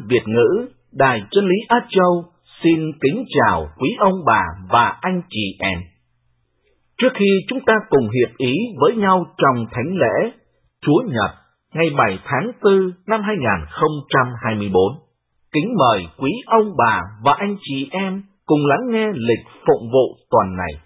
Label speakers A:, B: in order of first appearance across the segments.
A: Việt ngữ, Đài Chân lý Á Châu xin kính chào quý ông bà và anh chị em. Trước khi chúng ta cùng hiệp ý với nhau trong thánh lễ Chúa Nhật ngày 7 tháng 4 năm 2024, kính mời quý ông bà và anh chị em cùng lắng nghe lịch phụng vụ tuần này.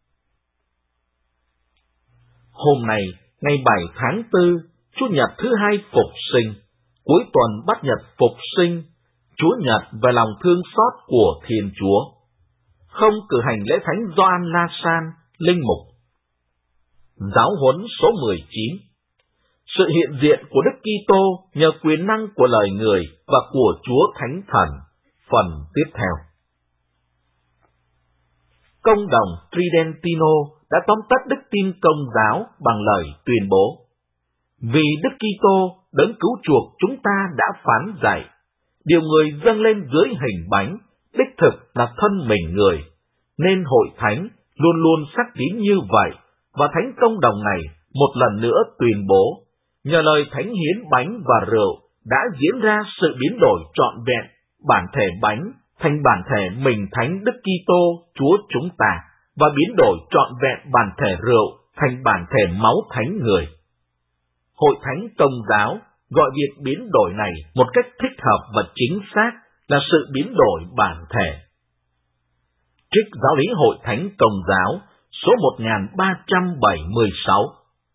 A: Hôm nay, ngày 7 tháng 4, Chúa Nhật thứ hai Phục sinh, cuối tuần Bát Nhật Phục sinh, Chúa Nhật về lòng thương xót của Thiên Chúa. Không cử hành lễ thánh Gioan La San, linh mục. Giáo huấn số 19. Sự hiện diện của Đức Kitô nhờ quyền năng của lời người và của Chúa Thánh Thần. Phần tiếp theo. Công đồng Tridentino đã tóm tắt đức tin Công giáo bằng lời tuyên bố: vì Đức Kitô đấng cứu chuộc chúng ta đã phán dạy, điều người dâng lên dưới hình bánh, đích thực là thân mình người, nên hội thánh luôn luôn xác tín như vậy, và thánh công đồng này một lần nữa tuyên bố, nhờ lời thánh hiến bánh và rượu đã diễn ra sự biến đổi trọn vẹn bản thể bánh thành bản thể mình thánh Đức Kitô Chúa chúng ta, và biến đổi trọn vẹn bản thể rượu thành bản thể máu thánh người. Hội thánh Công giáo gọi việc biến đổi này một cách thích hợp và chính xác là sự biến đổi bản thể. Trích Giáo lý Hội thánh Công giáo số 1376.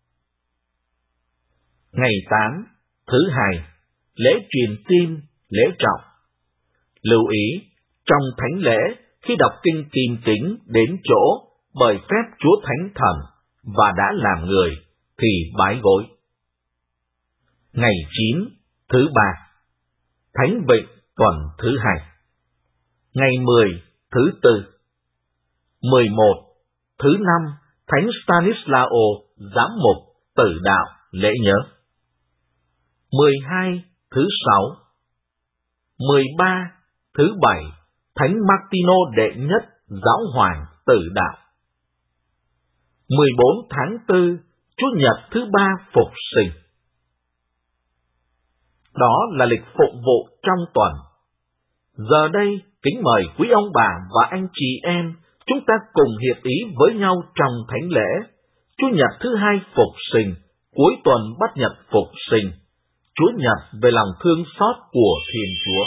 A: Ngày 8, thứ hai, lễ truyền tin, lễ trọng. Lưu ý, trong thánh lễ, khi đọc kinh Kim Kính đến chỗ bởi phép Chúa Thánh Thần và đã làm người, thì bái gối. Ngày 9, thứ ba, Thánh Vịnh tuần thứ hai. Ngày 10, thứ tư. 11, thứ năm, Thánh Stanislao, giám mục, tử đạo, lễ nhớ. 12, thứ sáu. 13, thứ bảy, Thánh Martino đệ nhất, giáo hoàng, tử đạo. 14 tháng 4, Chúa Nhật thứ ba Phục sinh. Đó là lịch phụng vụ trong tuần. Giờ đây, kính mời quý ông bà và anh chị em, chúng ta cùng hiệp ý với nhau trong thánh lễ Chúa Nhật thứ hai Phục sinh, cuối tuần Bát Nhật Phục sinh, Chúa Nhật về lòng thương xót của Thiên Chúa.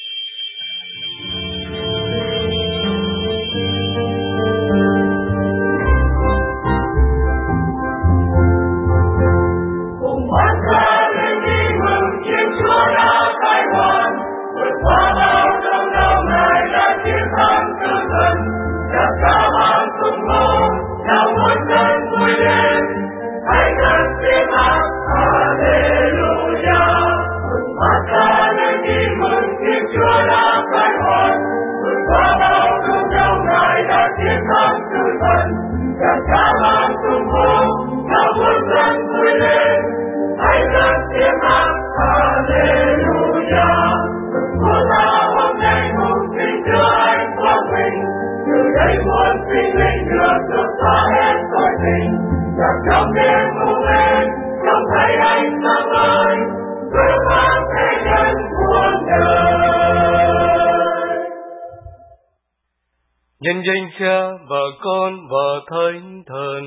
B: Nhân danh Cha và Con và Thánh Thần.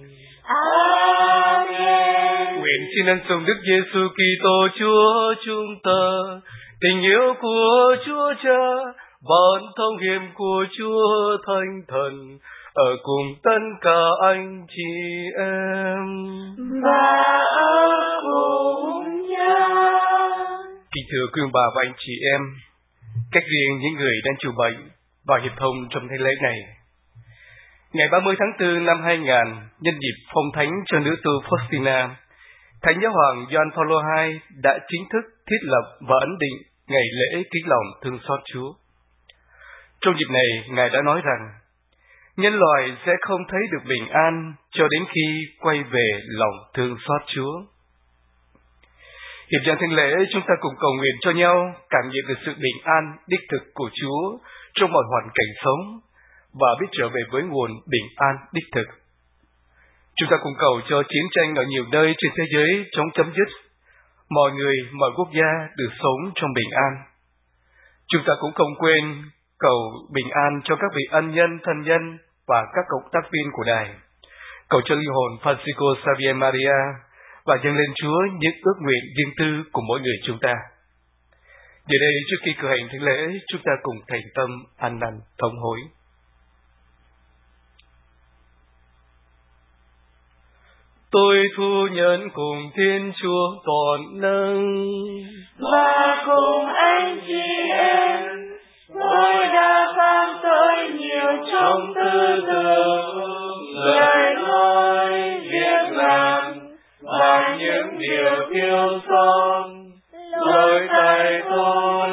C: Amen.
B: Nguyện xin ân sủng Đức Giêsu Kitô Chúa chúng ta, tình yêu của Chúa Cha và ơn thông hiệp của Chúa Thánh Thần ở cùng tất cả anh chị em
C: và ở cùng nhau.
B: Kính thưa quý ông bà và anh chị em, cách riêng những người đang chịu bệnh và hiệp thông trong thánh lễ này. Ngày 30 tháng 4 năm 2000, nhân dịp phong thánh cho nữ tu Faustina, Thánh Giáo hoàng Gioan Phaolô II đã chính thức thiết lập và ấn định ngày lễ kính lòng thương xót Chúa. Trong dịp này, Ngài đã nói rằng, nhân loại sẽ không thấy được bình an cho đến khi quay về lòng thương xót Chúa. Hiệp trong thánh lễ, chúng ta cùng cầu nguyện cho nhau cảm nhận được sự bình an đích thực của Chúa trong mọi hoàn cảnh sống và biết trở về với nguồn bình an đích thực. Chúng ta cùng cầu cho chiến tranh ở nhiều nơi trên thế giới chóng chấm dứt, mọi người, mọi quốc gia được sống trong bình an. Chúng ta cũng không quên cầu bình an cho các vị ân nhân, thân nhân và các cộng tác viên của đài. Cầu cho linh hồn Francisco Xavier Maria và dâng lên Chúa những ước nguyện riêng tư của mỗi người chúng ta. Giờ đây, trước khi cử hành thánh lễ, chúng ta cùng thành tâm ăn năn thống hối. Tôi thu nhận cùng Thiên Chúa toàn năng
C: và cùng anh chị em, tôi đã phạm tội nhiều trong tư tưởng, lời nói, việc làm và những điều thiếu sót. Lỗi tại tôi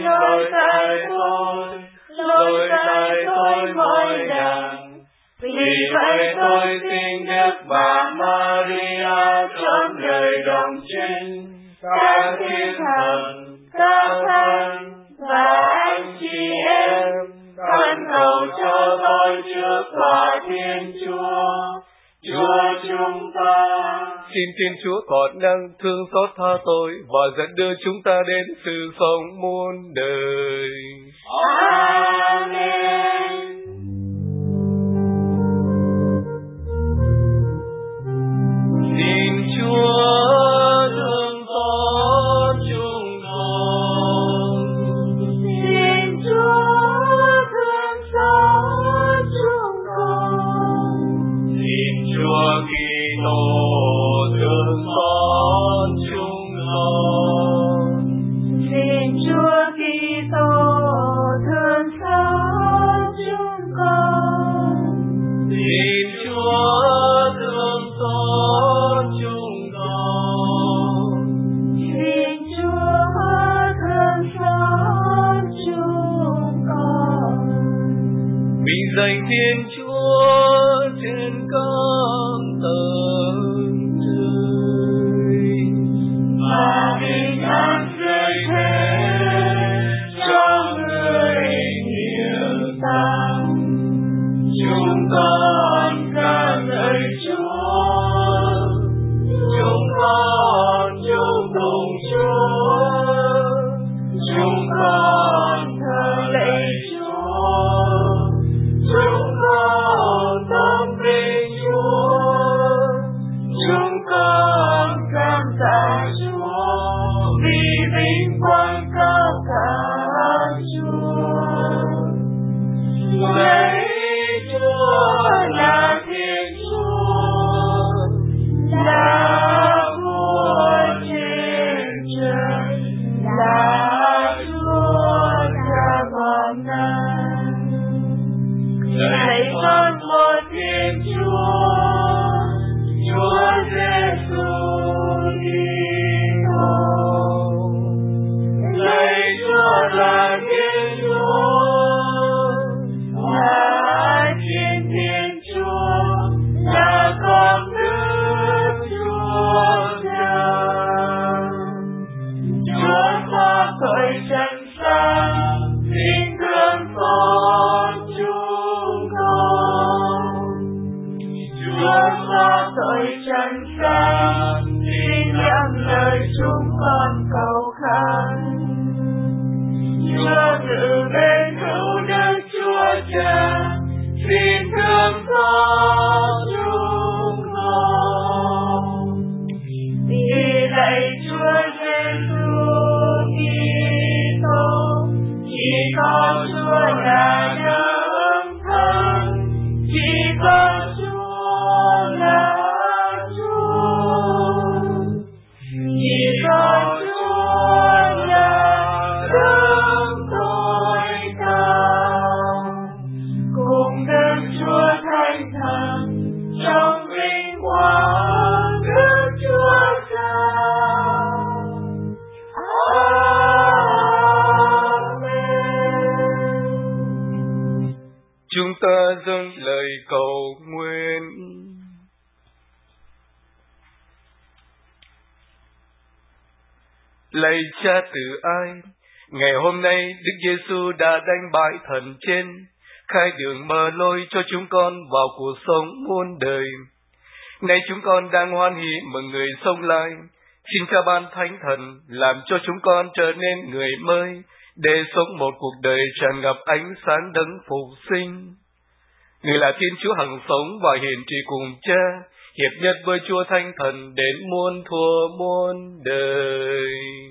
C: mỗi đằng. Vì vậy tôi xin Đức Bà Maria trong đời đồng trinh, các thiên thần, các thánh và anh chị em, khẩn cầu cho tôi trước tòa Thiên Chúa, Chúa chúng ta.
B: Xin Thiên Chúa toàn năng thương xót tha tội và dẫn đưa chúng ta đến sự sống muôn đời.
C: Amen.
B: Xin Chúa thương xót chúng con.
C: Xin Chúa thương xót chúng con.
B: Xin Chúa Kitô thương xót chúng con.
C: Xin Chúa Kitô thương xót chúng con.
B: Xin Chúa thương xót chúng con.
C: Xin Chúa thương xót chúng con.
B: Mình dành Thiên Chúa trên con tầng trời.
C: Và bình an rơi thế cho người hiểu tâm. Chúng con ca ngợi Chúa, chúng con chúc tụng Chúa, chúng con thờ lạy Chúa, chúng con tôn vinh Chúa, chúng con cảm tạ Chúa vì vinh quang cao cả Chúa. Lạy Chúa là Thiên Chúa, là Vua trên trời, là Chúa Cha toàn năng. Lạy con một Thiên Chúa, Chúa Giêsu Kitô. Lạy Chúa là Thiên Chúa, là Thiên Chúa, là con Đức Chúa Cha. Chúa xóa tội trần gian, xin thương xót chúng con. Chúa xóa tội trần gian, xin nhận lời chúng con cầu khẩn. Chúa tự bên hữu Đức Chúa Cha, xin thương xót chúng con. Vì lạy Chúa Giêsu Kitô, chỉ có Chúa là đấng thần, chỉ có Chúa là Chúa, chỉ có Chúa là đấng tối cao, cùng Đức Chúa Thánh Thần trong vinh quang Đức Chúa Cha. Amen.
B: Chúng ta dâng lời cầu nguyện. Lạy Cha từ ai, ngày hôm nay Đức Giêsu đã đánh bại thần trên, khai đường mở lối cho chúng con vào cuộc sống muôn đời. Nay chúng con đang hoan hỷ mừng người sống lại. Xin Cha ban Thánh Thần làm cho chúng con trở nên người mới, để sống một cuộc đời tràn ngập ánh sáng đấng phục sinh. Người là Thiên Chúa hằng sống và hiển trị cùng Cha, hiệp nhất với Chúa Thánh Thần đến muôn thuở muôn đời.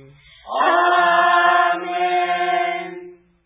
C: Amen.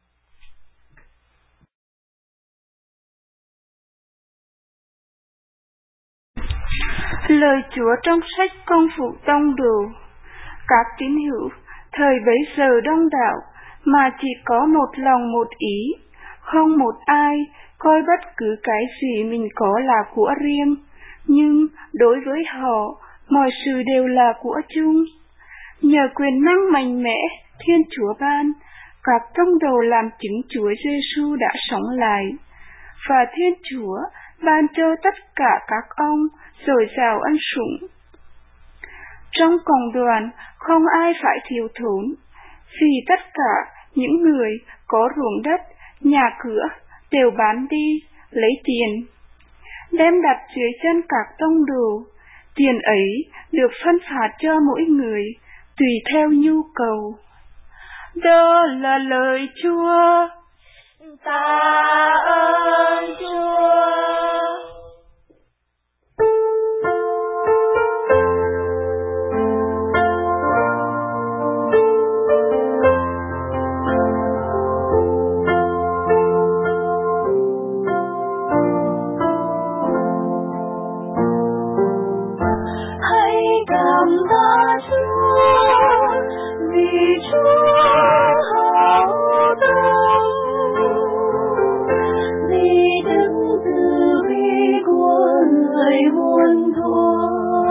D: Lời Chúa trong sách Công vụ Tông Đồ. Các tín hữu thời bấy giờ đông đảo mà chỉ có một lòng một ý, không một ai coi bất cứ cái gì mình có là của riêng, nhưng đối với họ mọi sự đều là của chung. Nhờ quyền năng mạnh mẽ Thiên Chúa ban, các tông đồ làm chứng Chúa Giêsu đã sống lại, và Thiên Chúa ban cho tất cả các ông dồi dào ân sủng. Trong cộng đoàn không ai phải thiếu thốn, vì tất cả những người có ruộng đất, nhà cửa đều bán đi, lấy tiền, đem đặt dưới chân các tông đồ. Tiền ấy được phân phát cho mỗi người, tùy theo nhu cầu. Đó là lời Chúa.
C: Ta ơn Chúa. Cảm tạ Chúa vì Chúa hảo tâm, vì đức từ bi của người muôn thuở.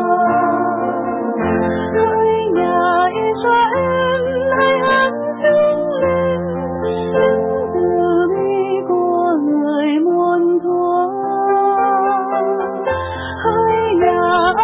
C: Hỡi nhà Israel hãy hát vang lên đức từ bi của người muôn thuở. Hỡi nhà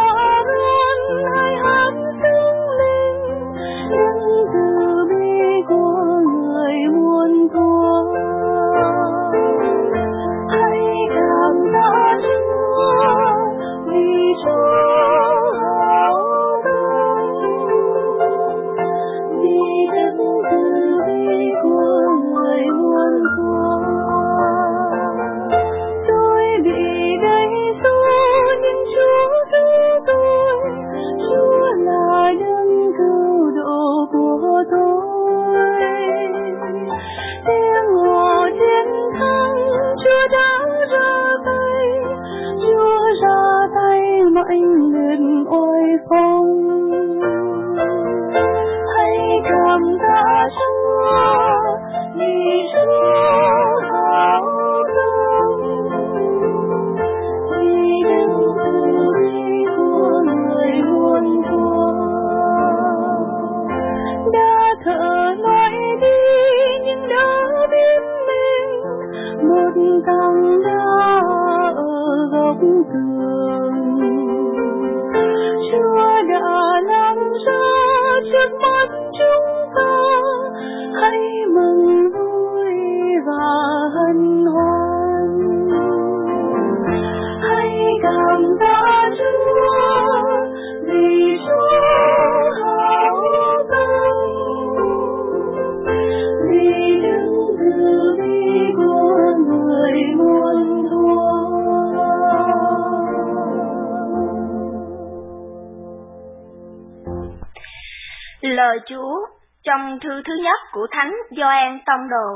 E: Lời Chúa trong thư thứ nhất của Thánh Gioan Tông Đồ.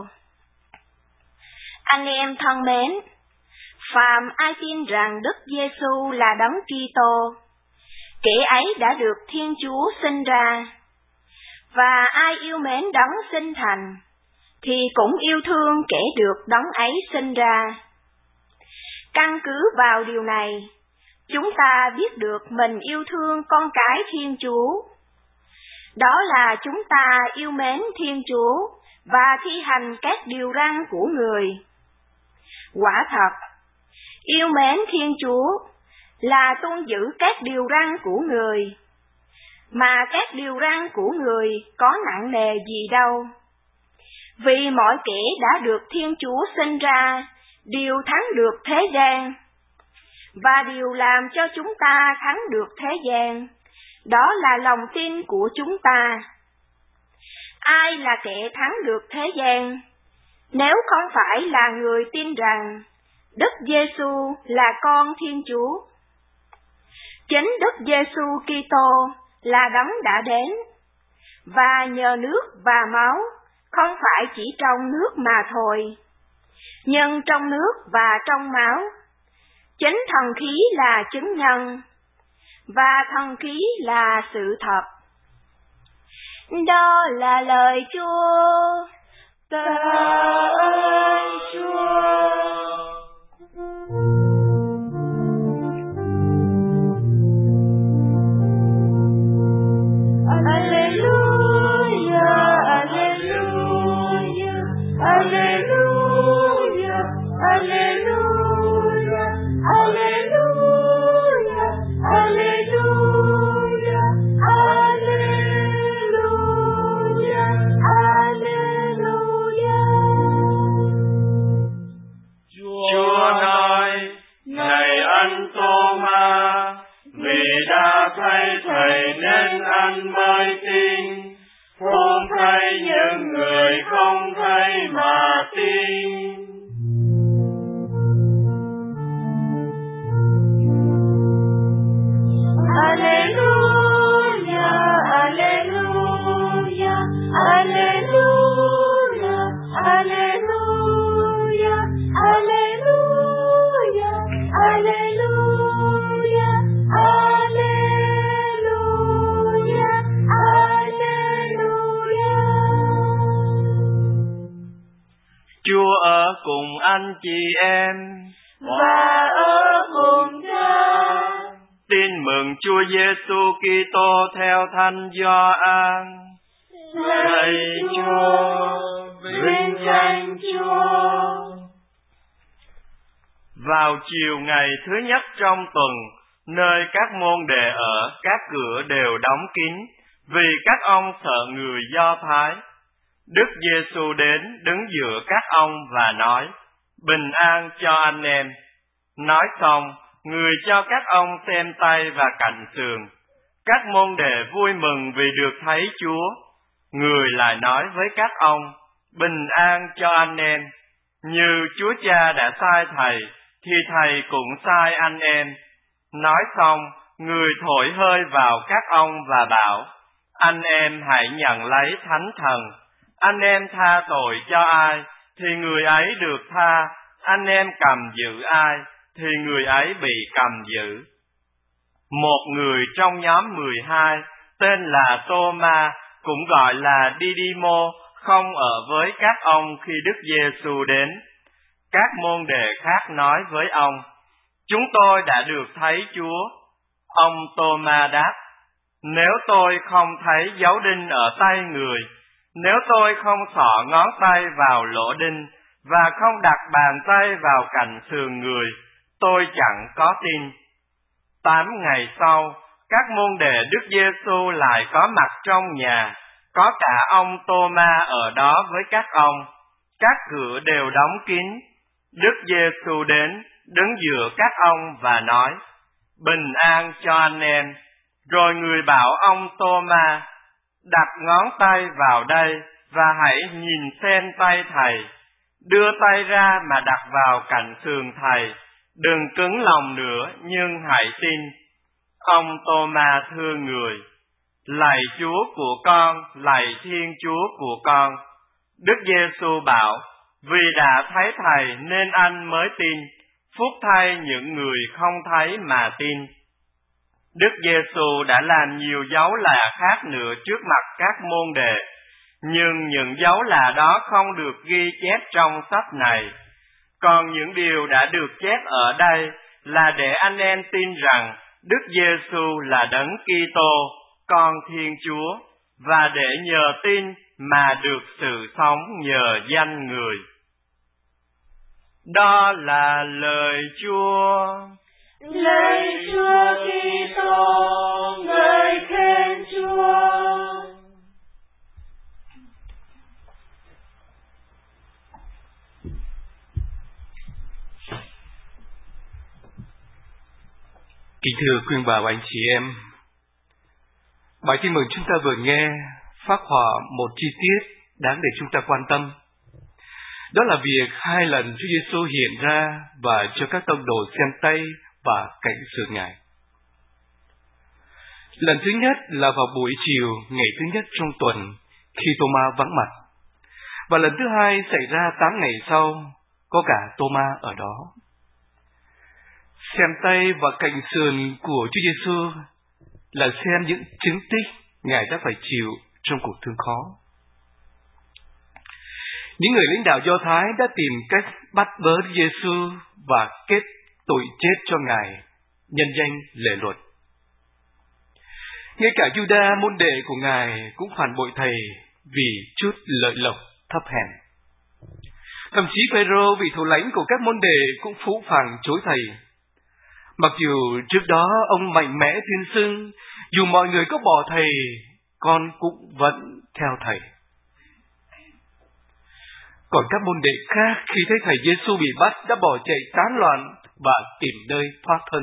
E: Anh em thân mến, phàm ai tin rằng Đức Giêsu là Đấng Kitô, kẻ ấy đã được Thiên Chúa sinh ra, và ai yêu mến Đấng sinh thành thì cũng yêu thương kẻ được Đấng ấy sinh ra. Căn cứ vào điều này, chúng ta biết được mình yêu thương con cái Thiên Chúa. Đó là chúng ta yêu mến Thiên Chúa và thi hành các điều răn của người. Quả thật, yêu mến Thiên Chúa là tuân giữ các điều răn của người, mà các điều răn của người có nặng nề gì đâu. Vì mọi kẻ đã được Thiên Chúa sinh ra đều thắng được thế gian, và điều làm cho chúng ta thắng được thế gian, đó là lòng tin của chúng ta. ai là kẻ thắng được thế gian, nếu không phải là người tin rằng Đức Giêsu là con Thiên Chúa. Chính Đức Giêsu Kitô là đấng đã đến, và nhờ nước và máu, không phải chỉ trong nước mà thôi, nhưng trong nước và trong máu. Chính thần khí là chứng nhân, và thần khí là sự thật. Đó là lời Chúa.
C: Ta ơn Chúa.
F: Chúa ở cùng anh chị em
C: và ở cùng Cha.
F: Tin mừng Chúa Giêsu Kitô theo Thánh Gioan.
C: Lạy Chúa, vinh danh Chúa.
F: Vào chiều ngày thứ nhất trong tuần, nơi các môn đệ ở, các cửa đều đóng kín, vì các ông sợ người Do Thái. Đức Giêsu đến đứng giữa các ông và nói: Bình an cho anh em. Nói xong, người cho các ông xem tay và cạnh sườn. Các môn đệ vui mừng vì được thấy Chúa. Người lại nói với các ông: Bình an cho anh em. Như Chúa Cha đã sai Thầy, thì Thầy cũng sai anh em. Nói xong, người thổi hơi vào các ông và bảo: Anh em hãy nhận lấy Thánh Thần. Anh em tha tội cho ai, thì người ấy được tha. Anh em cầm giữ ai, thì người ấy bị cầm giữ. Một người trong nhóm 12, tên là Tô-ma, cũng gọi là Đi-đi-mô, không ở với các ông khi Đức Giêsu đến. Các môn đệ khác nói với ông: Chúng tôi đã được thấy Chúa. Ông Tô-ma đáp: Nếu tôi không thấy dấu đinh ở tay người, nếu tôi không xỏ ngón tay vào lỗ đinh, và không đặt bàn tay vào cạnh sườn người, tôi chẳng có tin. 8 ngày sau, các môn đệ Đức Giêsu lại có mặt trong nhà, có cả ông Tô-ma ở đó với các ông. Các cửa đều đóng kín. Đức Giêsu đến, đứng giữa các ông và nói: Bình an cho anh em. Rồi người bảo ông Tô-ma: Đặt ngón tay vào đây và hãy nhìn xem tay Thầy. Đưa tay ra mà đặt vào cạnh sườn Thầy. Đừng cứng lòng nữa, nhưng hãy tin. Ông Tô-ma thưa người: Lạy Chúa của con, lạy Thiên Chúa của con. Đức Giêsu bảo: Vì đã thấy Thầy nên anh mới tin. Phúc thay những người không thấy mà tin. Đức Giêsu đã làm nhiều dấu lạ khác nữa trước mặt các môn đệ, nhưng những dấu lạ đó không được ghi chép trong sách này. Còn những điều đã được chép ở đây là để anh em tin rằng Đức Giêsu là Đấng Kitô, con Thiên Chúa, và để nhờ tin mà được sự sống nhờ danh người. Đó là lời Chúa.
C: Lạy Chúa Kitô, ngợi khen Chúa.
B: Kính thưa quý bà và anh chị em, bài tin mừng chúng ta vừa nghe phác họa một chi tiết đáng để chúng ta quan tâm. Đó là việc 2 lần Chúa Giêsu hiện ra và cho các tông đồ xem tay và cạnh sườn Ngài. Lần thứ nhất là vào buổi chiều ngày thứ nhất trong tuần khi Tô-ma vắng mặt. Và lần thứ hai xảy ra 8 ngày sau, có cả Tô-ma ở đó. Xem tay và cạnh sườn của Chúa Giêsu là xem những chứng tích Ngài đã phải chịu trong cuộc thương khó. Những người lãnh đạo Do Thái đã tìm cách bắt bớ Giêsu và kết tội chết cho Ngài, nhân danh lề luật. Ngay cả Giuđa môn đệ của Ngài cũng phản bội Thầy vì chút lợi lộc thấp hèn. Thậm chí Phêrô vị thủ lãnh của các môn đệ cũng phũ phàng chối Thầy. Mặc dù trước đó ông mạnh mẽ tuyên xưng, dù mọi người có bỏ Thầy, con cũng vẫn theo Thầy. Còn các môn đệ khác khi thấy Thầy Giêsu bị bắt đã bỏ chạy tán loạn và tìm nơi thoát thân.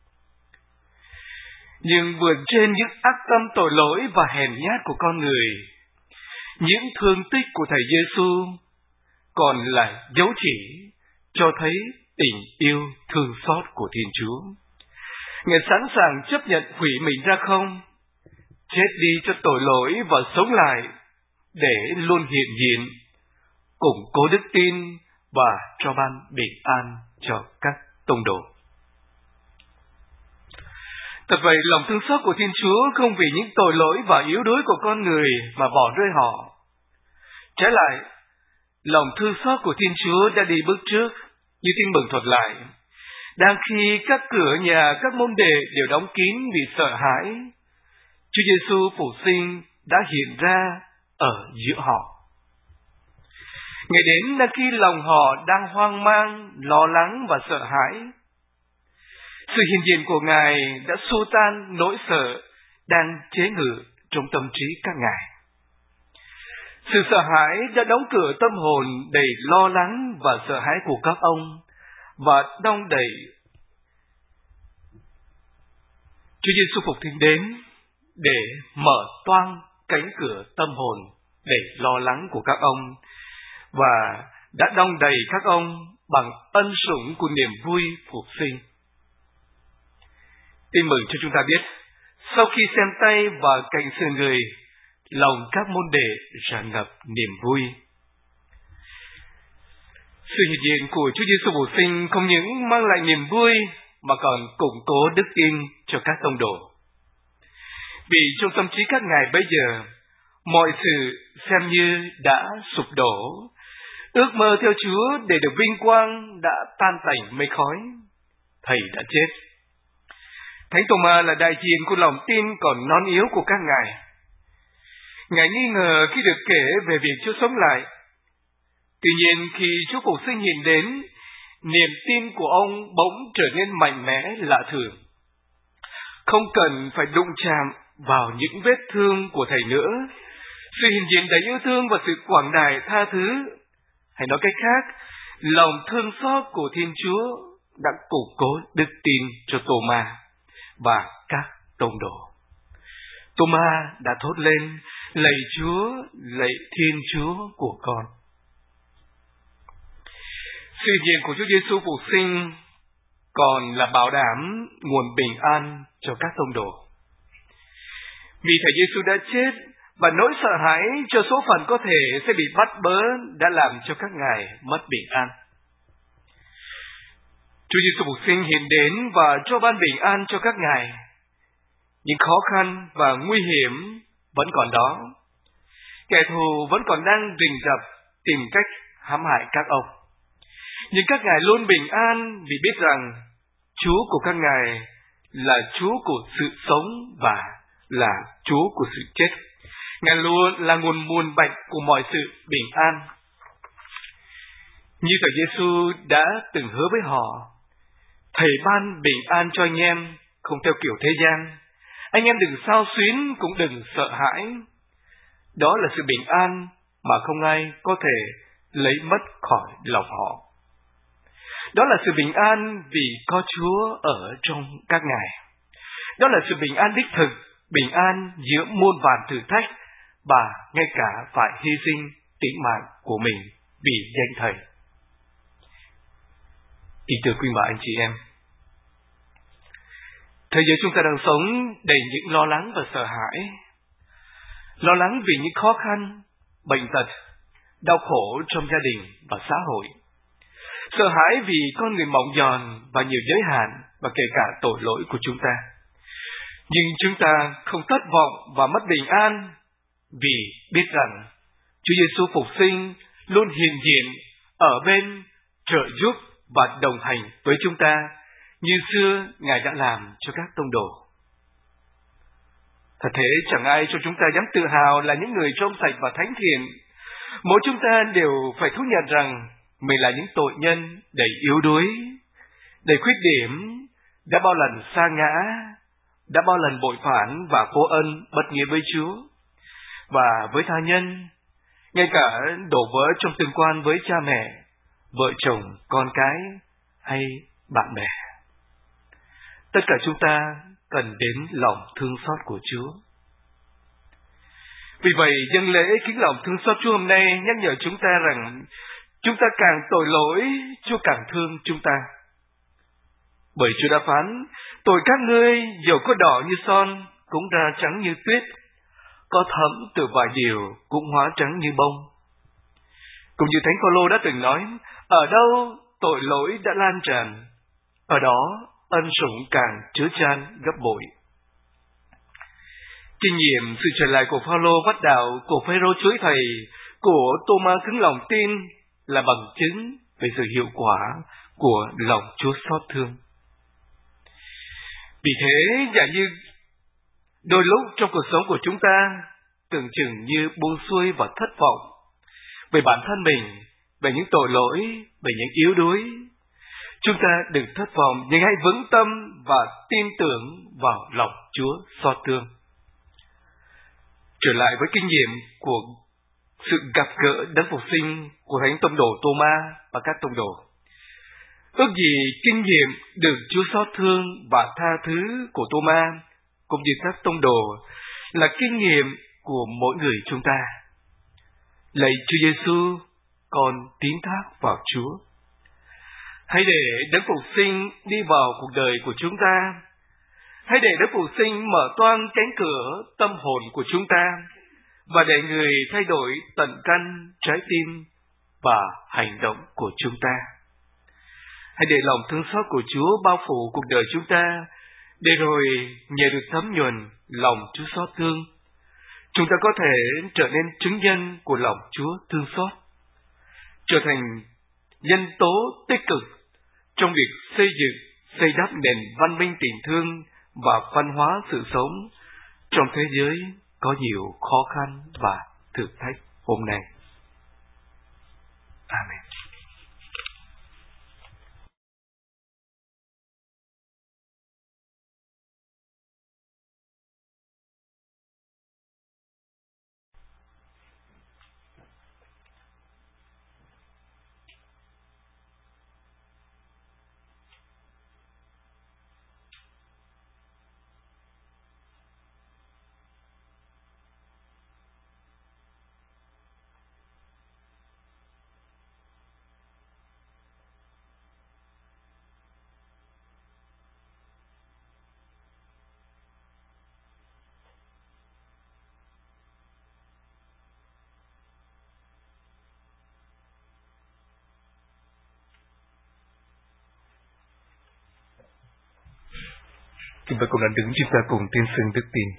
B: Nhưng vượt trên những ác tâm tội lỗi và hèn nhát của con người, những thương tích của Thầy Giêsu còn là dấu chỉ cho thấy tình yêu thương xót của Thiên Chúa. Ngài sẵn sàng chấp nhận hủy mình ra không, chết đi cho tội lỗi và sống lại để luôn hiện diện, củng cố đức tin và cho ban bình an cho các tông đồ. Thật vậy, lòng thương xót của Thiên Chúa không vì những tội lỗi và yếu đuối của con người mà bỏ rơi họ. Trái lại, lòng thương xót của Thiên Chúa đã đi bước trước, như Tin Mừng thuật lại. Đang khi các cửa nhà các môn đệ đều đóng kín vì sợ hãi, Chúa Giêsu phục sinh đã hiện ra ở giữa họ. Ngày đến là khi lòng họ đang hoang mang, lo lắng và sợ hãi. Sự hiện diện của Ngài đã xua tan nỗi sợ đang chế ngự trong tâm trí các ngài. Sự sợ hãi đã đóng cửa tâm hồn đầy lo lắng và sợ hãi của các ông và đong đầy. Chúa Giêsu phục sinh đến để mở toang cánh cửa tâm hồn đầy lo lắng của các ông và đã đong đầy các ông bằng ân sủng của niềm vui phục sinh. Tin mừng cho chúng ta biết, sau khi xem tay và cạnh sườn Người, lòng các môn đệ tràn ngập niềm vui. Sự hiện diện của Chúa Giêsu phục sinh không những mang lại niềm vui mà còn củng cố đức tin cho các tông đồ. Vì trong tâm trí các ngài bây giờ, mọi sự xem như đã sụp đổ, ước mơ theo Chúa để được vinh quang đã tan tành mây khói. Thầy đã chết. Thánh Tô-ma là đại diện của lòng tin còn non yếu của các ngài. Ngài nghi ngờ khi được kể về việc Chúa sống lại. Tuy nhiên khi Chúa phục sinh hiện đến, niềm tin của ông bỗng trở nên mạnh mẽ lạ thường. Không cần phải đụng chạm vào những vết thương của Thầy nữa, sự hiện diện đầy yêu thương và sự quảng đại tha thứ, hay nói cách khác, lòng thương xót của Thiên Chúa đã củng cố đức tin cho Tô-ma và các tông đồ. Tô-ma đã thốt lên: lạy Chúa, lạy Thiên Chúa của con. Sự hiện diện của Chúa Giêsu phục sinh còn là bảo đảm nguồn bình an cho các tông đồ. Vì Thầy Giêsu đã chết và nỗi sợ hãi cho số phận có thể sẽ bị bắt bớ đã làm cho các ngài mất bình an. Chúa Giêsu phục sinh hiện đến và cho ban bình an cho các ngài. Những khó khăn và nguy hiểm vẫn còn đó. Kẻ thù vẫn còn đang rình rập tìm cách hãm hại các ông. Nhưng các ngài luôn bình an vì biết rằng Chúa của các ngài là Chúa của sự sống và là Chúa của sự chết. Ngài luôn là nguồn muôn bạch của mọi sự bình an. Như Thầy Giêsu đã từng hứa với họ, Thầy ban bình an cho anh em, không theo kiểu thế gian. Anh em đừng xao xuyến, cũng đừng sợ hãi. Đó là sự bình an mà không ai có thể lấy mất khỏi lòng họ. Đó là sự bình an vì có Chúa ở trong các ngài. Đó là sự bình an đích thực, bình an giữa muôn vàn thử thách và ngay cả phải hy sinh tính mạng của mình vì danh Thầy. Kính thưa quý bà anh chị em, thế giới chúng ta đang sống đầy những lo lắng và sợ hãi. Lo lắng vì những khó khăn, bệnh tật, đau khổ trong gia đình và xã hội. Sợ hãi vì con người mỏng giòn và nhiều giới hạn và kể cả tội lỗi của chúng ta. Nhưng chúng ta không thất vọng và mất bình an vì biết rằng Chúa Giêsu phục sinh luôn hiện diện ở bên trợ giúp và đồng hành với chúng ta như xưa Ngài đã làm cho các tông đồ. Thật thế, chẳng ai cho chúng ta dám tự hào là những người trong sạch và thánh thiện. Mỗi chúng ta đều phải thú nhận rằng mình là những tội nhân đầy yếu đuối, đầy khuyết điểm, đã bao lần sa ngã, đã bao lần bội phản và vô ân bất nghĩa với Chúa và với tha nhân, ngay cả đổ vỡ trong tương quan với cha mẹ, vợ chồng, con cái hay bạn bè. Tất cả chúng ta cần đến lòng thương xót của Chúa. Vì vậy, dâng lễ kính lòng thương xót Chúa hôm nay nhắc nhở chúng ta rằng chúng ta càng tội lỗi, Chúa càng thương chúng ta. Bởi Chúa đã phán, tội các ngươi dầu có đỏ như son cũng ra trắng như tuyết, có thấm từ vài điều cũng hóa trắng như bông. Cũng như Thánh Phaolô đã từng nói, ở đâu tội lỗi đã lan tràn, ở đó ân sủng càng chứa chan gấp bội. Kinh nghiệm sự trở lại của Phaolô vắt đạo, của Phêrô chối thầy, của Tô-ma cứng lòng tin là bằng chứng về sự hiệu quả của lòng Chúa xót thương. Vì thế, giả như đôi lúc trong cuộc sống của chúng ta tưởng chừng như buông xuôi và thất vọng về bản thân mình, về những tội lỗi, về những yếu đuối, chúng ta đừng thất vọng, nhưng hãy vững tâm và tin tưởng vào lòng Chúa xót thương. Trở lại với kinh nghiệm của sự gặp gỡ đấng phục sinh của Thánh Tông đồ Tô-ma và các tông đồ. Ước gì kinh nghiệm được Chúa xót thương và tha thứ của Tô-ma cũng như các tông đồ là kinh nghiệm của mỗi người chúng ta. Lạy Chúa Giêsu, con tín thác vào Chúa. Hãy để đấng phục sinh đi vào cuộc đời của chúng ta. Hãy để đấng phục sinh mở toang cánh cửa tâm hồn của chúng ta và để người thay đổi tận căn trái tim và hành động của chúng ta. Hãy để lòng thương xót của Chúa bao phủ cuộc đời chúng ta, để rồi nhờ được thấm nhuần lòng Chúa xót thương, chúng ta có thể trở nên chứng nhân của lòng Chúa thương xót, trở thành nhân tố tích cực trong việc xây dựng, xây đắp nền văn minh tình thương và văn hóa sự sống trong thế giới có nhiều khó khăn và thử thách hôm nay. Amen. Chúng ta cùng đứng, chúng ta cùng tin xưng đức tin.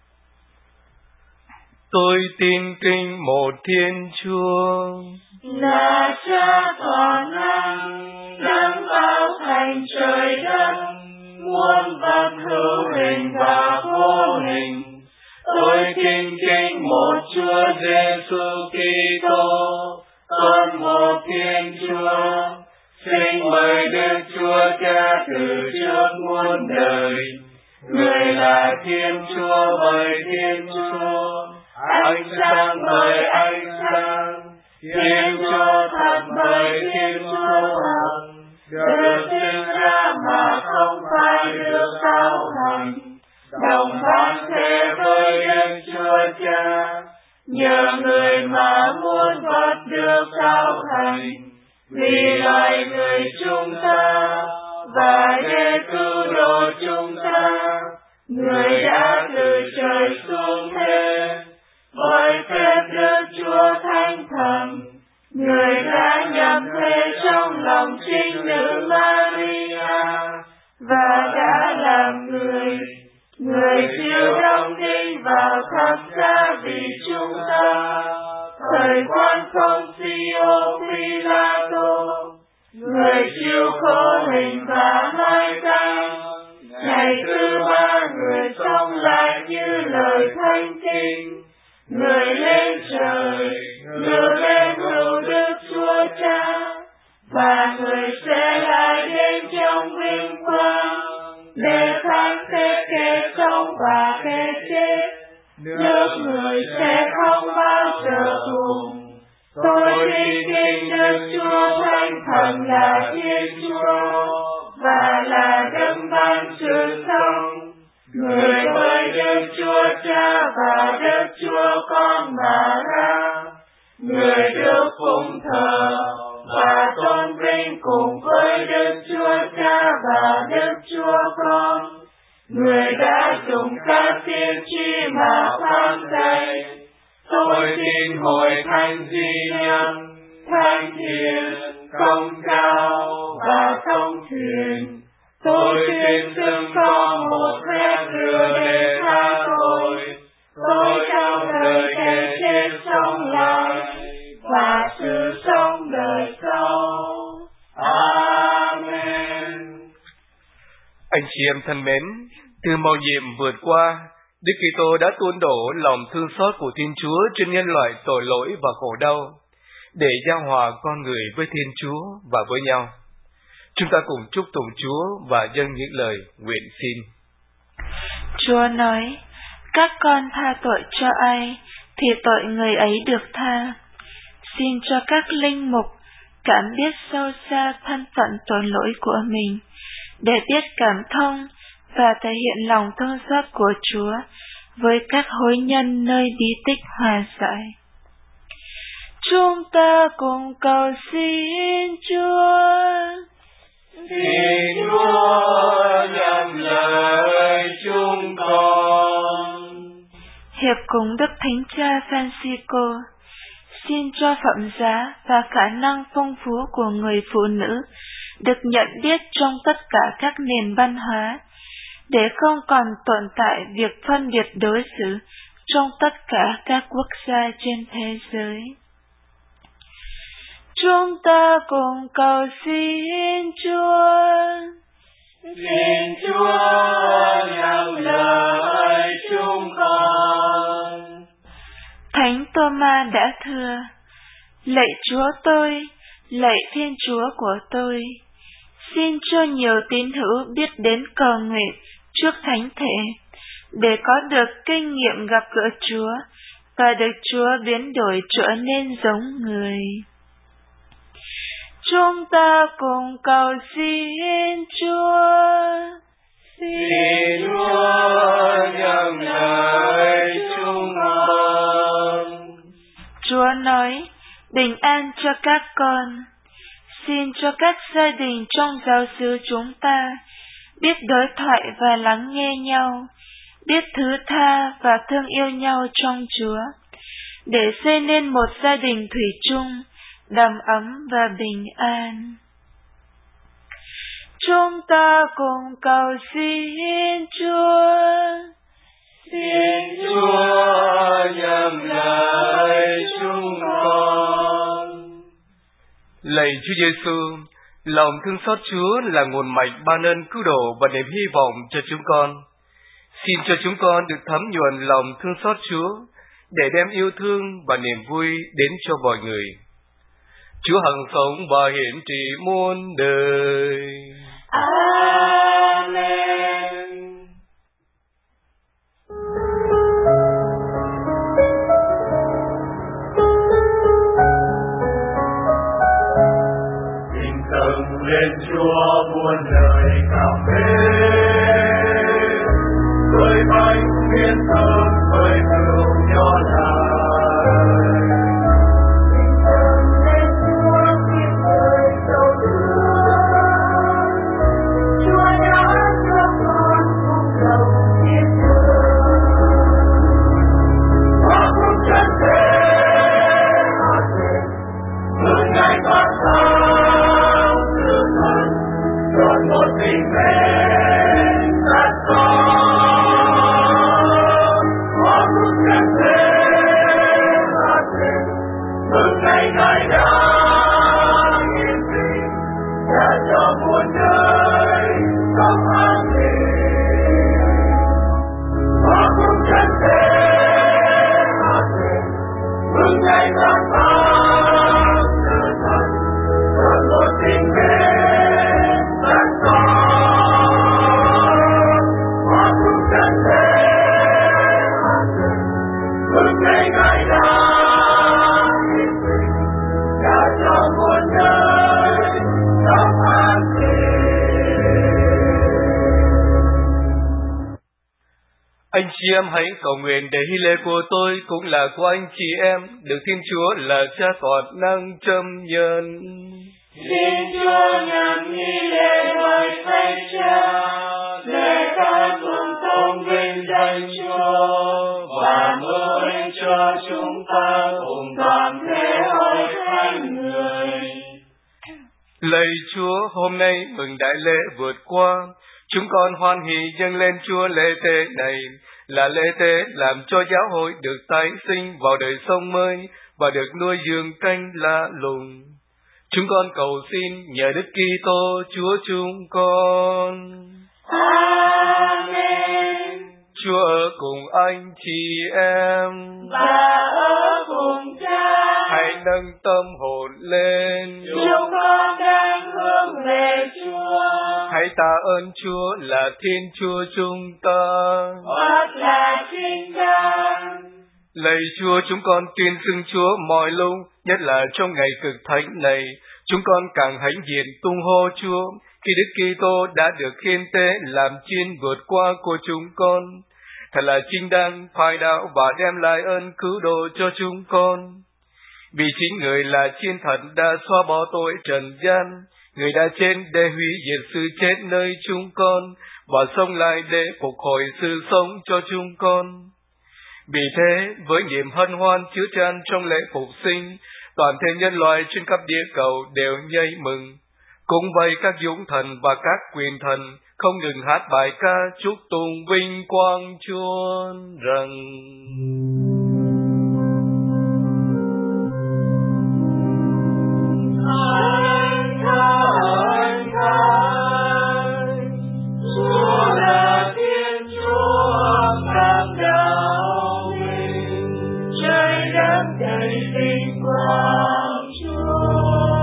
B: Tôi tin kính một Thiên Chúa,
C: là Cha toàn năng, đấng tạo thành trời đất, muôn vật hữu hình và vô hình. Tôi tin kính một Chúa Giêsu Kitô, con một Thiên Chúa, sinh bởi Đức Chúa Cha từ trước muôn đời. Người là Thiên Chúa bởi Thiên Chúa, ánh sáng bởi ánh sáng, Thiên Chúa thật bởi Thiên Chúa thật, được sinh ra mà không phải được tạo thành, đồng bản thể với Đức Chúa Cha, chúng ta. Người đã từ trời xuống thế, bởi phép Đức Chúa Thánh Thần, Người đã nhập thế trong lòng trinh nữ Maria, và đã làm người. Người chịu đóng đinh vào thập giá vì chúng ta. Thời quan Poncio Pilato, Người chịu khổ hình và mai táng. Ngày thứ ba Người sống lại như lời Thánh Kinh. Người lên trời, ngự lên hữu Đức Chúa Cha, và Người sẽ lại đến trong vinh quang để phán xét kẻ sống và kẻ chết. Nước Người sẽ không bao giờ cùng. Tôi tin Đức Chúa Thánh Thần là Thiên Chúa, và là đấng ban sự sống. Người với Đức Chúa Cha và Đức Chúa Con mà ra. Người được phụng thờ và tôn vinh cùng với Đức Chúa Cha và Đức Chúa Con. Người đã dùng các tiên tri mà phán dạy. Tôi tin hội thánh duy nhất, thánh thiện, công cao và thông thuyền. Tôi tin xưng có một phép rửa để tha tội. Tôi trong đời kẻ chết sống lại, và sự sống đời sau. Amen.
B: Anh chị em thân mến, từ mầu nhiệm vượt qua, Đức Kitô đã tuôn đổ lòng thương xót của Thiên Chúa trên nhân loại tội lỗi và khổ đau, để giao hòa con người với Thiên Chúa và với nhau. Chúng ta cùng chúc tụng Chúa và dâng những lời nguyện xin.
D: Chúa nói, các con tha tội cho ai, thì tội người ấy được tha. Xin cho các linh mục cảm biết sâu xa thân phận tội lỗi của mình, để biết cảm thông và thể hiện lòng thương xót của Chúa với các hối nhân nơi bí tích hòa giải. Chúng ta cùng cầu xin Chúa.
C: Xin Chúa nhận lời chúng con.
D: Hiệp cùng Đức Thánh Cha Francisco, xin cho phẩm giá và khả năng phong phú của người phụ nữ được nhận biết trong tất cả các nền văn hóa, để không còn tồn tại việc phân biệt đối xử trong tất cả các quốc gia trên thế giới. Chúng ta cùng cầu xin Chúa.
C: Xin Chúa nhận lời chúng con.
D: Thánh Tô-ma đã thưa, lạy Chúa tôi, lạy Thiên Chúa của tôi. Xin cho nhiều tín hữu biết đến cầu nguyện trước Thánh Thể, để có được kinh nghiệm gặp gỡ Chúa và được Chúa biến đổi trở nên giống người. Chúng ta cùng cầu xin Chúa.
C: Xin Chúa nhận lời chúng con.
D: Chúa nói, bình an cho các con. Xin cho các gia đình trong giáo xứ chúng ta biết đối thoại và lắng nghe nhau, biết thứ tha và thương yêu nhau trong Chúa, để xây nên một gia đình thủy chung, đầm ấm và bình an. Chúng ta cùng cầu xin Chúa.
C: Xin Chúa nhận lời chúng con.
B: Lạy Chúa Giêsu, lòng thương xót Chúa là nguồn mạch ban ơn cứu độ và niềm hy vọng cho chúng con. Xin cho chúng con được thấm nhuần lòng thương xót Chúa, để đem yêu thương và niềm vui đến cho mọi người. Chúa hằng sống và hiển trị muôn đời.
C: Amen. Kính dâng lên Chúa muôn lời cảm mến, với bánh miên thơm với rượu nho lành. Kính dâng lên Chúa kiếp đời sâu thương, Chúa đã cho con tình mến rất to. Hoa cũng chẳng thể hóa tình, mừng ngày Ngài đã hiển sinh, đã cho muôn đời sống an bình. Hoa cũng chẳng thể hóa tình, mừng ngày Ngài phát từ thần, còn một tình mến rất to. Hoa cũng chẳng thể hóa tình, mừng ngày Ngài đã hiển sinh, đã cho muôn đời sống an bình.
B: Anh chị em hãy cầu nguyện để hy lễ của tôi cũng là của anh chị em, được Thiên Chúa là Cha toàn năng châm nhận.
C: Xin Chúa nhận nghi lễ bởi Thánh Cha, để ta cùng tôn vinh danh Chúa và mơ ích cho chúng ta cùng toàn thể hội thánh người.
B: Lạy Chúa, hôm nay mừng đại lễ vượt qua, chúng con hoan hỷ dâng lên Chúa lễ tế này, là lễ tế làm cho giáo hội được tái sinh vào đời sống mới và được nuôi dưỡng canh lạ lùng. Chúng con cầu xin nhờ Đức Kitô Chúa chúng con.
C: Amen.
B: Chúa ở cùng anh chị em
C: Và ở cùng Cha.
B: hãy nâng tâm hồn lên.
C: Chúng con đang hướng về Chúa.
B: Hãy tạ ơn Chúa là Thiên Chúa chúng ta.
C: Thật là chính đáng.
B: Lạy Chúa, chúng con tuyên xưng Chúa mọi lúc, nhất là trong ngày cực thánh này. Chúng con càng hãnh diện tung hô Chúa khi Đức Kitô đã được khiên tế làm chiên vượt qua của chúng con. Thật là chính đáng, phải đạo và đem lại ơn cứu độ cho chúng con. Vì chính Người là chiên thật đã xóa bỏ tội trần gian, Người đã chết để hủy diệt sự chết nơi chúng con và sống lại để phục hồi sự sống cho chúng con. Vì thế, với niềm hân hoan chứa chan trong lễ phục sinh, toàn thể nhân loại trên khắp địa cầu đều nhảy mừng. Cũng vậy, các dũng thần và các quyền thần không ngừng hát bài ca chúc tụng vinh quang Chúa rằng:
C: Chúa là Thiên Chúa khắp đạo mình, trời đất đầy vinh quang Chúa.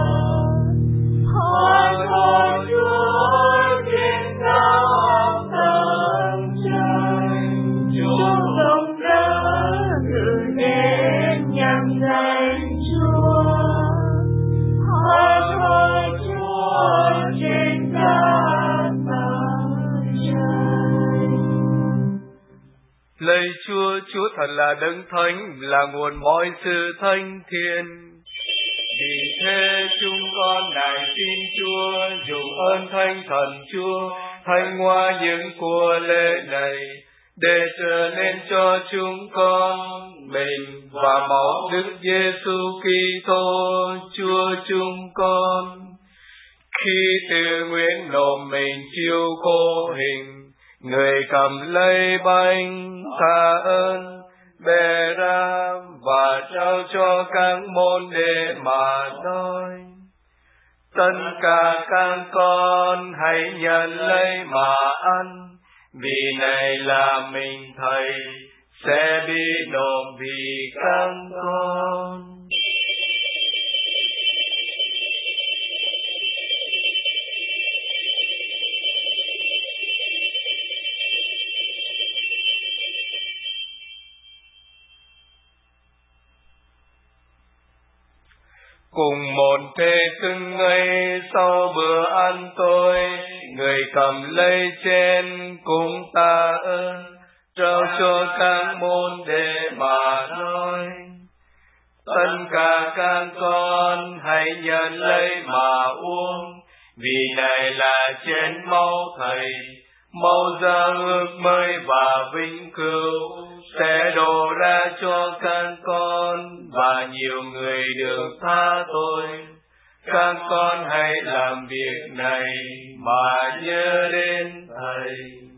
C: Hoi hoi Chúa trên cao tầng trời, Chúa không đã cử đến nhằm danh Chúa. Hoi hoi Chúa trên cao tầng trời.
B: Lạy Chúa, Chúa thật là đấng thánh, là nguồn mọi sự thanh thiện. Vì thế chúng con nài xin Chúa dùng ơn Thánh Thần Chúa thanh hóa những của lễ này, để trở nên cho chúng con mình và máu Đức Giêsu Kitô Chúa chúng con. Khi tự nguyện nộp mình chịu khổ hình, Người cầm lấy bánh tạ ơn, bẻ ra và trao cho các môn đệ mà nói: tất cả các con hãy nhận lấy mà ăn, vì này là mình Thầy sẽ bị nộp vì các con. Cùng một thế xưng ấy sau bữa ăn tối, Người cầm lấy chén cũng tạ ơn, trao cho các môn đệ mà nói: tất cả các con hãy nhận lấy mà uống, vì này là chén máu Thầy, máu ra ước mới và vĩnh cửu, sẽ đổ ra cho các con và nhiều người được tha tội.
C: Các con hãy làm việc này mà nhớ đến Thầy.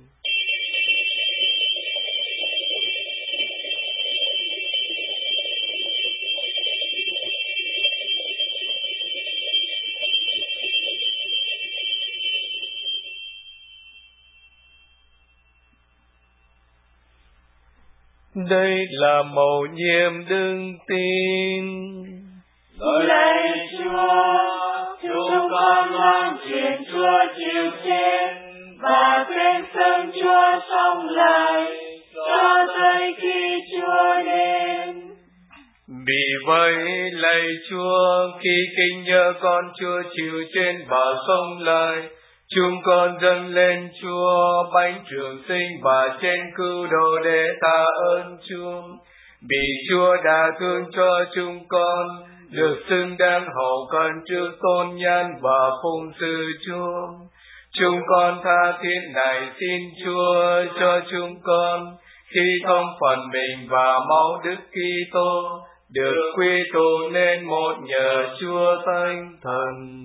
B: Đây là mầu nhiệm đức tin.
C: Lạy Chúa, chúng con mang truyền Chúa chịu chết và trên sân Chúa sống lại cho tới khi Chúa đến.
B: Vì vậy, lạy Chúa, khi kinh nhớ con Chúa chịu chết và sống lại, chúng con dâng lên Chúa bánh trường sinh và trên cứu độ để tạ ơn Chúa. Vì Chúa đã thương cho chúng con, được xứng đáng hậu cận trước tôn nhân và phụng sự Chúa. Chúng con tha thiết này xin Chúa cho chúng con, khi thông phần mình và máu Đức Kitô, được quy tụ nên một nhờ Chúa Thánh Thần.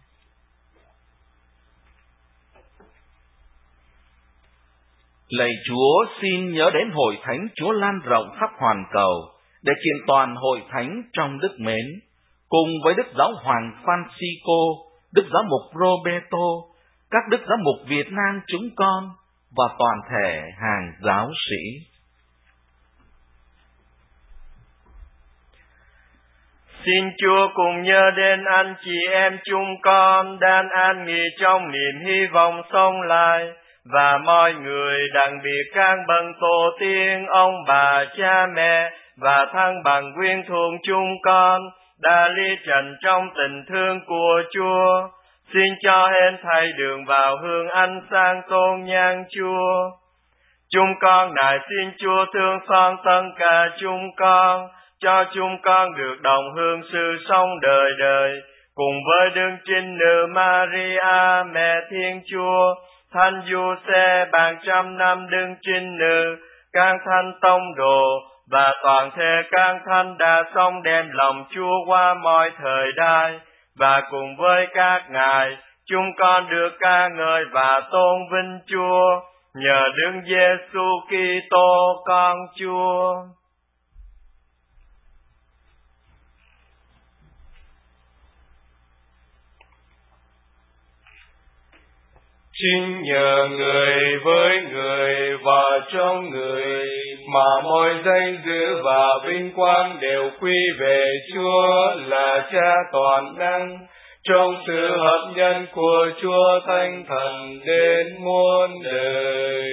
A: Lạy Chúa, xin nhớ đến hội thánh Chúa lan rộng khắp hoàn cầu, để kiện toàn hội thánh trong đức mến, cùng với Đức Giáo Hoàng Francisco, Đức Giáo mục Roberto, các Đức Giáo mục Việt Nam chúng con và toàn thể hàng giáo sĩ.
F: Xin Chúa cùng nhớ đến anh chị em chúng con đang an nghỉ trong niềm hy vọng sống lại, và mọi người, đặc biệt các bậc tổ tiên, ông bà, cha mẹ và thân bằng quyến thuộc chúng con đã ly trần trong tình thương của Chúa. Xin cho hên thầy đường vào hương ánh sáng tôn nhang Chúa. Chúng con nài xin Chúa thương xót tất cả chúng con, cho chúng con được đồng hương sự sống đời đời, cùng với Đức Trinh Nữ Maria, Mẹ Thiên Chúa, Thánh Giuse, bàn trăm năm Đức Trinh Nữ, các thánh tông đồ và toàn thể các thánh đã sống đem lòng Chúa qua mọi thời đại, và cùng với các ngài, chúng con được ca ngợi và tôn vinh Chúa nhờ Đức Giêsu Kitô con Chúa.
B: Chính nhờ người với người và trong người mà mọi danh dự và vinh quang đều quy về Chúa là Cha toàn năng, trong sự hợp nhân của Chúa Thánh Thần đến muôn đời.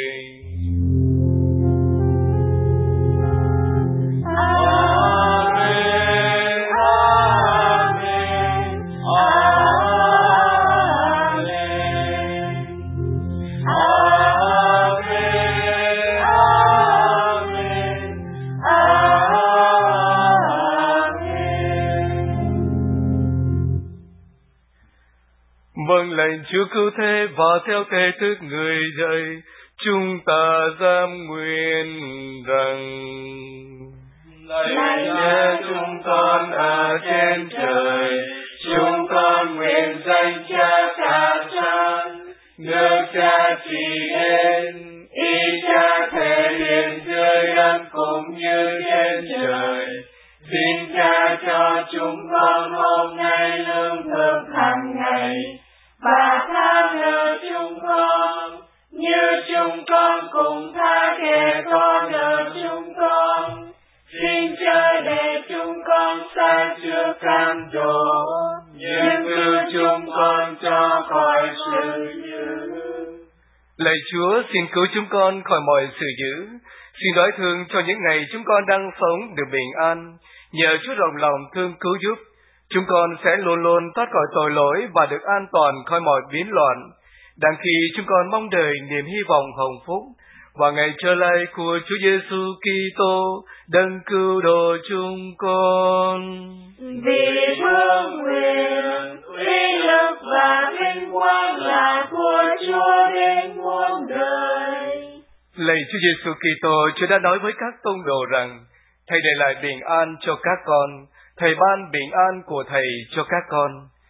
B: Vâng lệnh Chúa cứu thế và theo thể thức người dạy, chúng ta dám nguyện rằng:
C: Lạy Cha chúng con ở trên trời, chúng con nguyện danh Cha cả san, nước Cha trị đến, ý Cha thể hiện dưới đất cũng như trên trời. Xin Cha cho chúng con hôm nay lương thực hàng ngày, và tha nợ chúng con, như chúng con cũng tha kẻ có nợ chúng con. Xin chớ để chúng con sa trước cam dỗ, nhưng cứu chúng con cho khỏi sự dữ.
B: Lạy Chúa, xin cứu chúng con khỏi mọi sự dữ. Xin đói thương cho những ngày chúng con đang sống được bình an. Nhờ Chúa rộng lòng thương cứu giúp, chúng con sẽ luôn luôn thoát khỏi tội lỗi và được an toàn khỏi mọi biến loạn, đang khi chúng con mong đợi niềm hy vọng hồng phúc và ngày trở lại của Chúa Giêsu Kitô đấng cứu độ chúng con.
C: Vì vương quyền, uy lực và vinh quang là của Chúa đến muôn đời.
B: Lạy Chúa Giêsu Kitô, Chúa đã nói với các tông đồ rằng: Thầy để lại bình an cho các con, Thầy ban bình an của Thầy cho các con.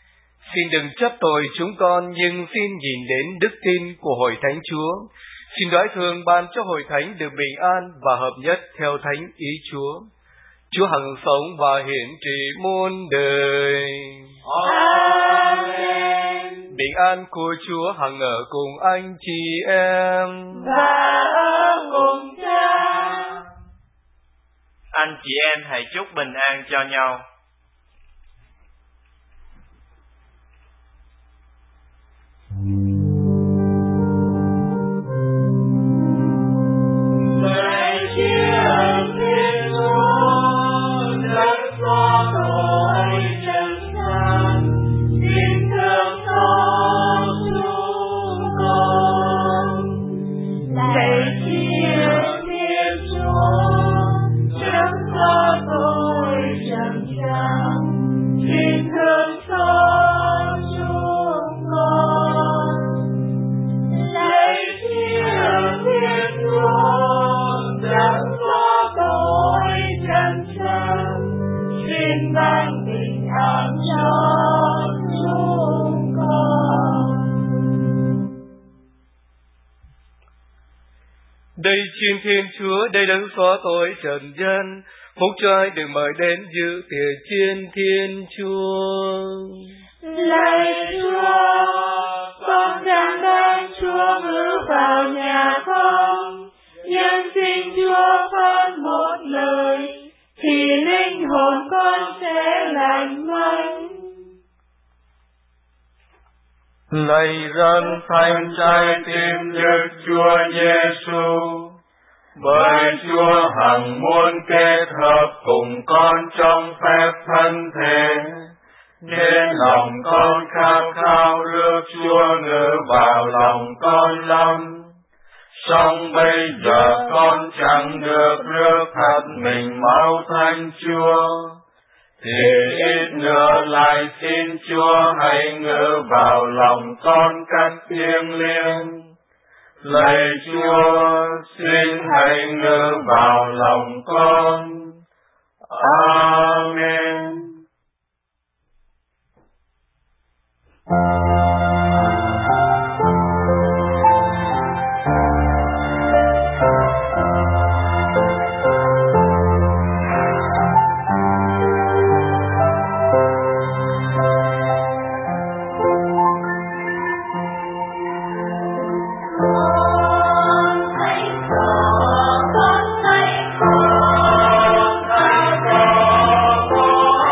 B: Xin đừng chấp tội chúng con, nhưng xin nhìn đến đức tin của Hội Thánh Chúa. Xin đoái thương ban cho Hội Thánh được bình an và hợp nhất theo thánh ý Chúa. Chúa hằng sống và hiển trị muôn đời.
C: Amen.
B: Bình an của Chúa hằng ở cùng anh chị em
C: và ở cùng Cha.
F: Anh chị em hãy chúc bình an cho nhau.
B: Đây chiên Thiên Chúa, đây đấng xóa tội trần gian, phúc cho ai được mời đến dự tiệc chiên Thiên Chúa.
C: Lạy Chúa, con tràn đang Chúa ngự vào nhà con, nhưng xin Chúa phán một lời, thì linh hồn con sẽ lành mạnh.
F: Lạy dân thanh trái tim Đức Chúa Giêsu, bởi Chúa hằng muốn kết hợp cùng con trong phép thân thể, nên lòng con khát khao rước Chúa ngự vào lòng con lắm. Song bây giờ con chẳng được rước thật mình máu Thánh Chúa, thì ít nữa lại xin Chúa hãy ngự vào lòng con cách thiêng liêng. Lạy Chúa, xin hãy ngự vào lòng con. Amen.
C: Con hãy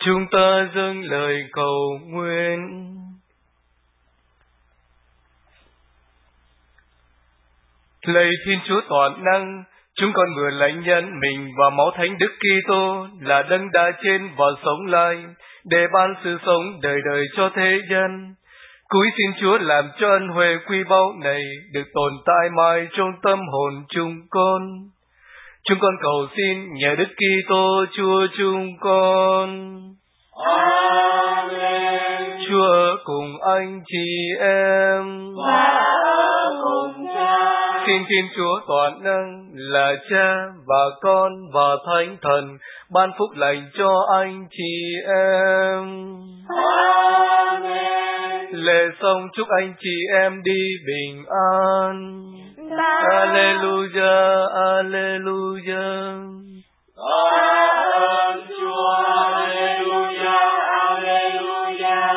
B: Chúng ta dâng lời cầu nguyện. Lạy Thiên Chúa toàn năng, chúng con vừa lãnh nhận mình và máu Thánh Đức Kitô là đấng đã chết và sống lại để ban sự sống đời đời cho thế gian. Cúi xin Chúa làm cho ân huệ quý báu này được tồn tại mãi trong tâm hồn chúng con. Chúng con cầu xin nhờ Đức Kitô Chúa chúng con.
C: Amen.
B: Chúa ở cùng anh chị em.
C: Và ở cùng Cha.
B: Xin Thiên Chúa toàn năng là Cha và Con và Thánh Thần ban phúc lành cho anh chị em.
C: Amen.
B: Lễ xong chúc anh chị em đi bình an. Alleluia, Alleluia.
C: Tạ ơn Chúa, Alleluia, Alleluia.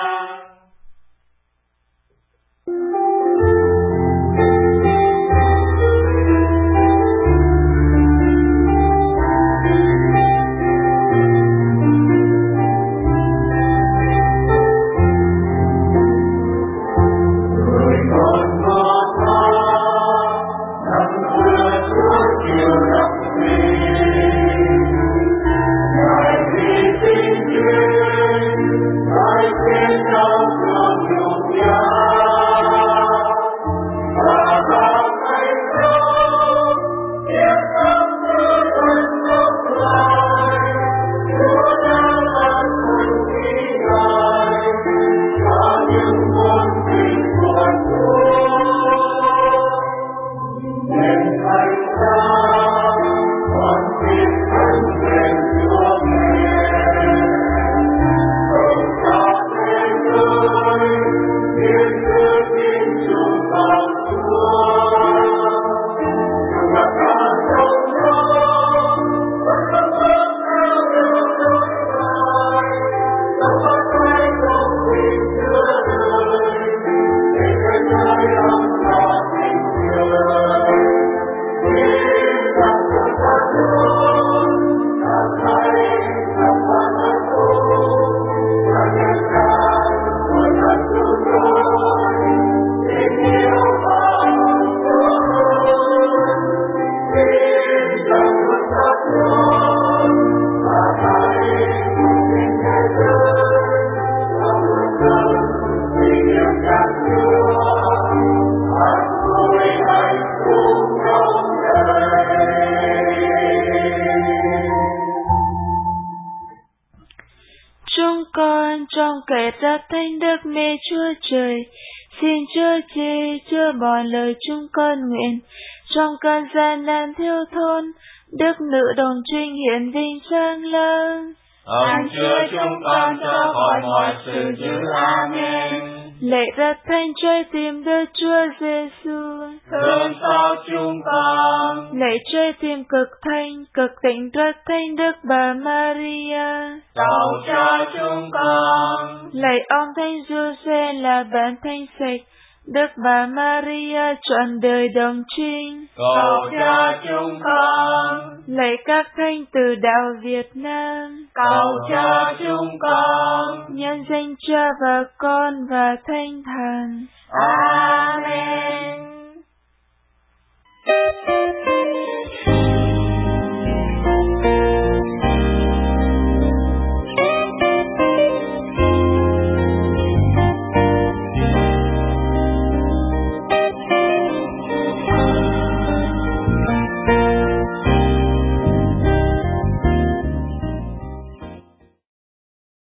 G: Mọi lời chúng con nguyện trong cơn gian nan thiếu thốn, Đức Nữ Đồng Trinh hiển vinh sáng lớn.
C: Ông Chúa chúng con cho khỏi mọi sự dữ. Amen.
G: Lạy Rất Thánh Trái Tim Đức Chúa Giêsu,
C: thương xót chúng con.
G: Lạy Trái Tim cực thanh, cực tịnh Rất Thánh Đức Bà Maria,
C: cầu cho chúng con.
G: Lạy ông Thánh Giuse là bạn thanh sạch, Đức Bà Maria trọn đời đồng trinh,
C: cầu cho chúng con.
G: Lạy các thánh từ đạo Việt Nam,
C: cầu cho chúng con.
G: nhân danh Cha và Con và Thánh Thần.
C: Amen.